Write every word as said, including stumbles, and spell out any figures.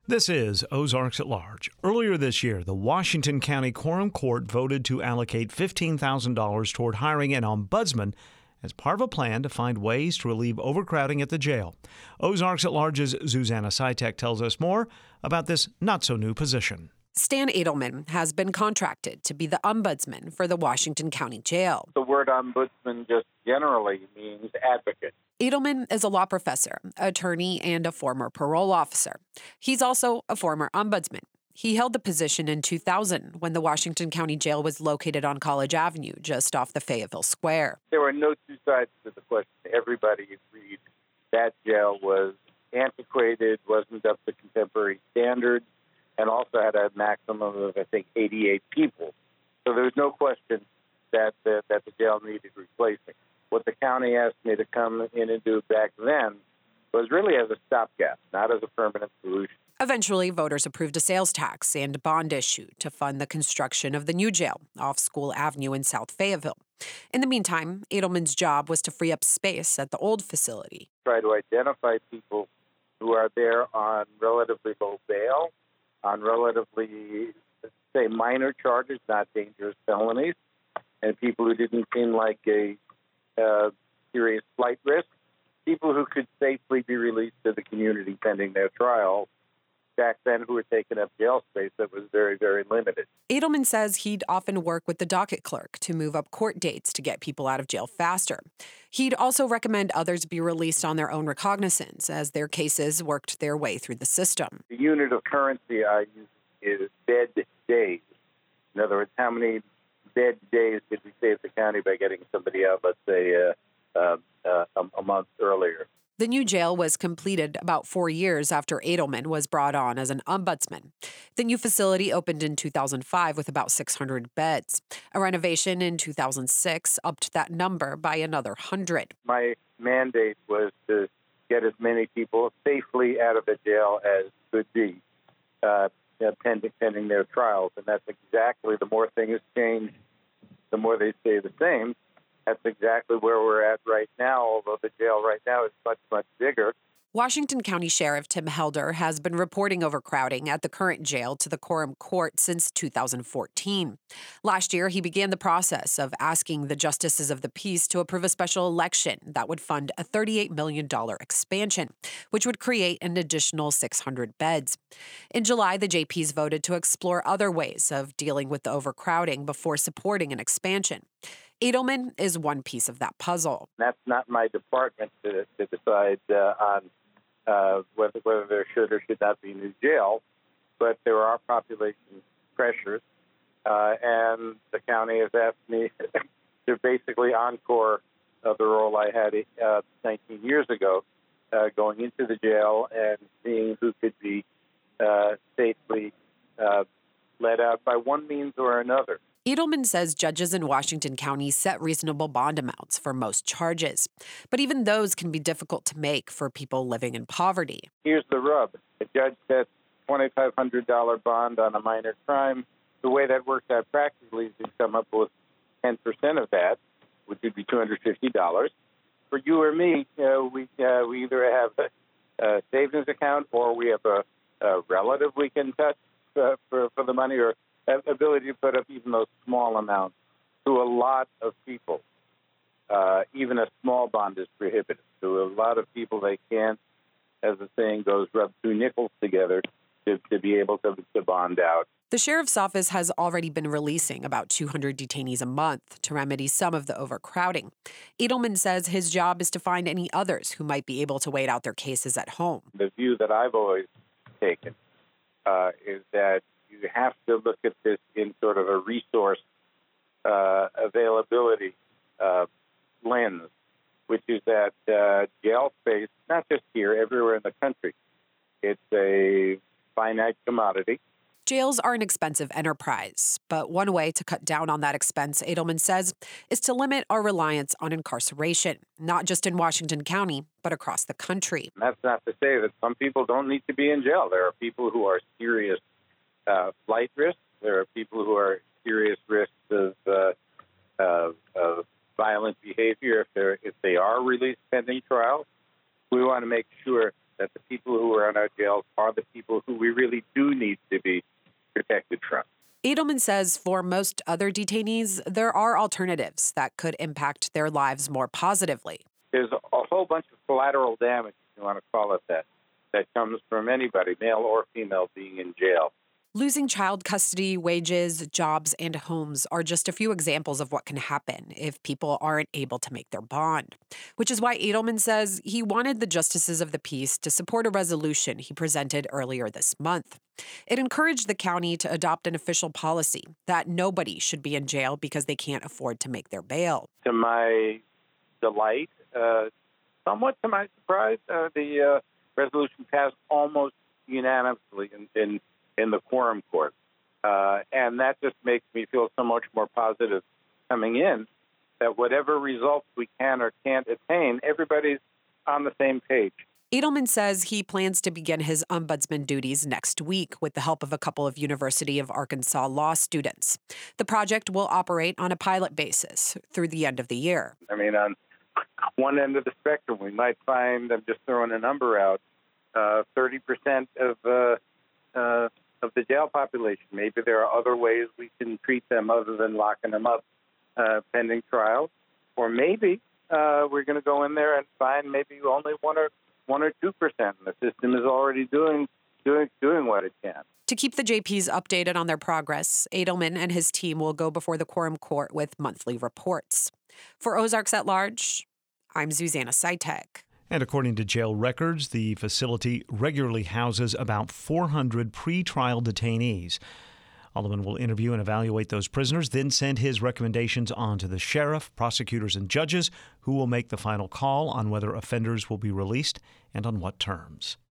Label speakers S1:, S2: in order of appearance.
S1: This is Ozarks at Large. Earlier this year, the Washington County Quorum Court voted to allocate fifteen thousand dollars toward hiring an ombudsman as part of a plan to find ways to relieve overcrowding at the jail. Ozarks at Large's Zuzanna Sitek tells us more about this not-so-new position.
S2: Stan Edelman has been contracted to be the ombudsman for the Washington County Jail.
S3: The word ombudsman just generally means advocate.
S2: Edelman is a law professor, attorney, and a former parole officer. He's also a former ombudsman. He held the position in two thousand when the Washington County Jail was located on College Avenue, just off the Fayetteville Square.
S3: There were no two sides to the question. Everybody agreed that jail was antiquated, wasn't up to contemporary standards, and also had a maximum of, I think, eighty-eight people. So there was no question that the, that the jail needed replacing. What the county asked me to come in and do back then was really as a stopgap, not as a permanent solution.
S2: Eventually, voters approved a sales tax and bond issue to fund the construction of the new jail off School Avenue in South Fayetteville. In the meantime, Edelman's job was to free up space at the old facility.
S3: Try to identify people who are there on relatively low bail, on relatively, say, minor charges, not dangerous felonies, and people who didn't seem like a uh, serious flight risk, people who could safely be released to the community pending their trial. Back then, who were taking up jail space that was very, very limited.
S2: Edelman says he'd often work with the docket clerk to move up court dates to get people out of jail faster. He'd also recommend others be released on their own recognizance as their cases worked their way through the system.
S3: The unit of currency I use is bed days. In other words, how many bed days did we save the county by getting somebody out, let's say, uh, uh, uh, a, a month earlier?
S2: The new jail was completed about four years after Edelman was brought on as an ombudsman. The new facility opened in two thousand five with about six hundred beds. A renovation in two thousand six upped that number by another one hundred.
S3: My mandate was to get as many people safely out of the jail as could be, uh, pending, pending their trials. And that's exactly, the more things change, the more they stay the same. That's exactly where we're at right now, although the jail right now is much, much bigger.
S2: Washington County Sheriff Tim Helder has been reporting overcrowding at the current jail to the Quorum Court since two thousand fourteen. Last year, he began the process of asking the justices of the peace to approve a special election that would fund a thirty-eight million dollars expansion, which would create an additional six hundred beds. In July, the J Ps voted to explore other ways of dealing with the overcrowding before supporting an expansion. Edelman is one piece of that puzzle.
S3: That's not my department to, to decide uh, on uh, whether, whether there should or should not be a new jail, but there are population pressures, uh, and the county has asked me to basically encore uh, the role I had uh, nineteen years ago, uh, going into the jail and seeing who could be uh, safely uh, let out by one means or another.
S2: Edelman says judges in Washington County set reasonable bond amounts for most charges, but even those can be difficult to make for people living in poverty.
S3: Here's the rub. The judge sets a twenty-five hundred dollars bond on a minor crime. The way that works out practically is you come up with ten percent of that, which would be two hundred fifty dollars. For you or me, uh, we uh, we either have a, a savings account or we have a, a relative we can touch uh, for, for the money, or ability to put up even those small amounts. To a lot of people, uh, even a small bond is prohibitive. To a lot of people, they can't, as the saying goes, rub two nickels together to, to be able to, to bond out.
S2: The sheriff's office has already been releasing about two hundred detainees a month to remedy some of the overcrowding. Edelman says his job is to find any others who might be able to wait out their cases at home.
S3: The view that I've always taken uh, is that you have to look at this in sort of a resource uh, availability uh, lens, which is that uh, jail space, not just here, everywhere in the country, it's a finite commodity.
S2: Jails are an expensive enterprise, but one way to cut down on that expense, Edelman says, is to limit our reliance on incarceration, not just in Washington County, but across the country.
S3: And that's not to say that some people don't need to be in jail. There are people who are serious uh, flight risks. There are people who are serious risks of, uh, of, of violent behavior if, they're, if they are released pending trial. We want to make sure that the people who are in our jails are the people who we really do need to be protected from.
S2: Edelman says for most other detainees, there are alternatives that could impact their lives more positively.
S3: There's a whole bunch of collateral damage, if you want to call it that, that comes from anybody, male or female, being in jail.
S2: Losing child custody, wages, jobs, and homes are just a few examples of what can happen if people aren't able to make their bond, which is why Edelman says he wanted the justices of the peace to support a resolution he presented earlier this month. It encouraged the county to adopt an official policy that nobody should be in jail because they can't afford to make their bail.
S3: To my delight, uh, somewhat to my surprise, uh, the uh, resolution passed almost unanimously in, in in the quorum court. Uh, and that just makes me feel so much more positive coming in that whatever results we can or can't attain, everybody's on the same page.
S2: Edelman says he plans to begin his ombudsman duties next week with the help of a couple of University of Arkansas law students. The project will operate on a pilot basis through the end of the year.
S3: I mean, on one end of the spectrum, we might find, I'm just throwing a number out, uh, thirty percent of uh, uh, of the jail population. Maybe there are other ways we can treat them other than locking them up uh, pending trial. Or maybe uh, we're going to go in there and find maybe only one or one or two percent. The system is already doing doing doing what it can.
S2: To keep the J Ps updated on their progress, Edelman and his team will go before the quorum court with monthly reports. For Ozarks at Large, I'm Zuzanna Sitek.
S1: And according to jail records, the facility regularly houses about four hundred pretrial detainees. Alderman will interview and evaluate those prisoners, then send his recommendations on to the sheriff, prosecutors, and judges, who will make the final call on whether offenders will be released and on what terms.